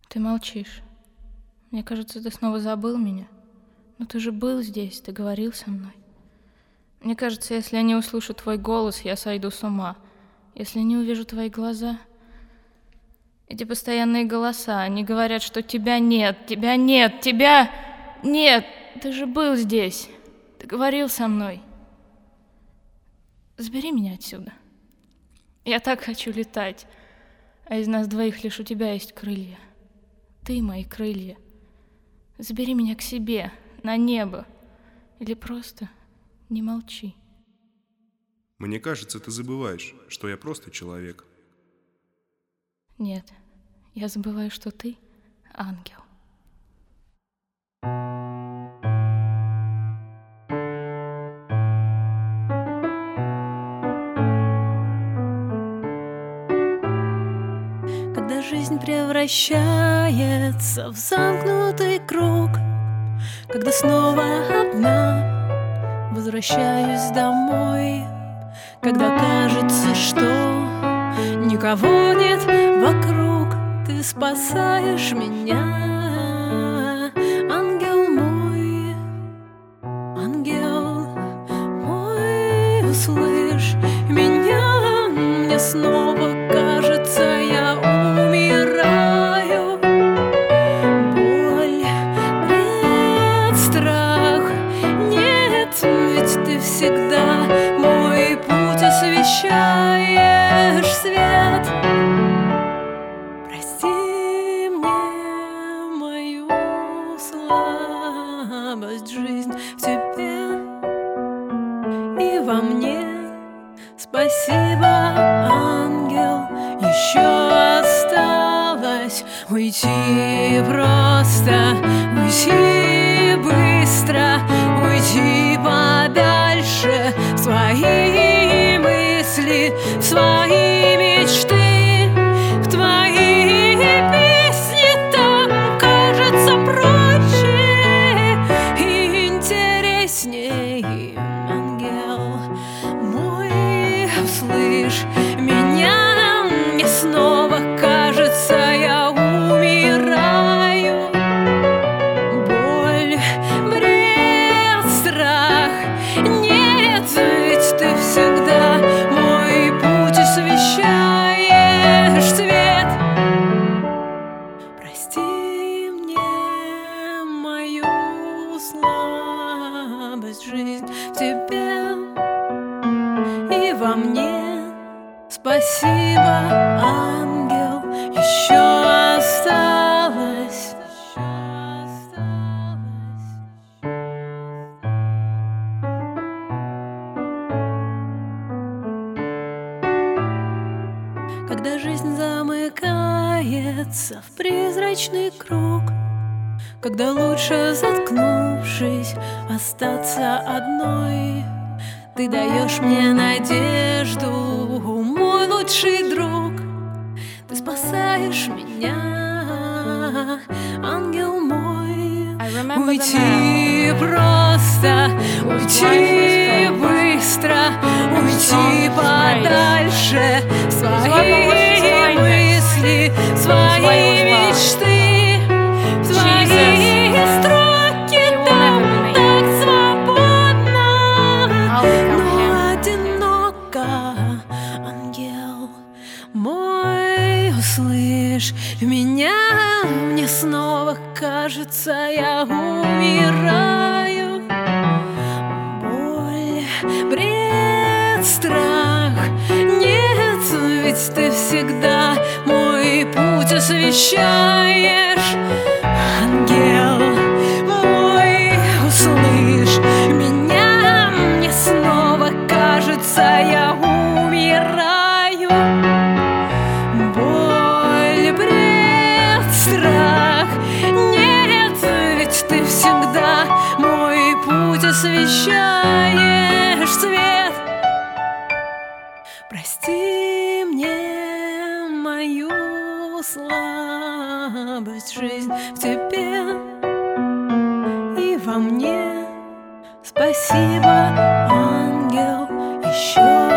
Ты молчишь. Мне кажется, ты снова забыл меня. Но ты же был здесь, ты говорил со мной. Мне кажется, если я не услышу твой голос, я сойду с ума. Если не увижу твои глаза... Эти постоянные голоса, они говорят, что тебя нет, тебя нет, тебя нет. Ты же был здесь, ты говорил со мной. Забери меня отсюда. Я так хочу летать, а из нас двоих лишь у тебя есть крылья. Ты мои крылья. Забери меня к себе, на небо. Или просто не молчи. Мне кажется, ты забываешь, что я просто человек. Нет, я забываю, что ты ангел. Когда жизнь превращается в замкнутый круг, когда снова одна возвращаюсь домой, когда кажется, что никого нет вокруг, ты спасаешь меня, ангел мой, услышь меня, мне снова кажется, я умираю. Боль, бред, страх, нет, ведь ты всегда мой путь освещаешь, свет. Прости мне мою слабость, жизнь в тебе и во мне. Спасибо, ангел, еще осталось уйти просто, уйти быстро, уйти подальше в свои мысли, в свои мечты, в твои песни. Там кажется проще и интересней, ангел мой, услышь меня, мне снова кажется, я умираю. Боль, бред, страх, нет, ведь ты всегда мой путь освещаешь, свет. Прости мне мою слабость, жизнь в тебе и во мне. Спасибо, ангел, еще осталось. Когда жизнь замыкается в призрачный круг, когда лучше, заткнувшись, остаться одной, ты даешь мне надежду, мой лучший друг. Ты спасаешь меня, ангел мой. Уйти просто, уйти быстро, уйти подальше в свои мысли, в свои мечты, в свои строки. Там так свободно, но одиноко, ангел мой, услышь меня, мне снова кажется, я умираю. Боль, бред, страх, нет, ведь ты всегда мой путь освещаешь, ангел мой, услышь меня, мне снова кажется, я умираю. Боль, бред, страх, нет, ведь ты всегда мой путь освещаешь, свет. Прости мне мою слабость, жизнь в тебе и во мне. Спасибо, ангел, еще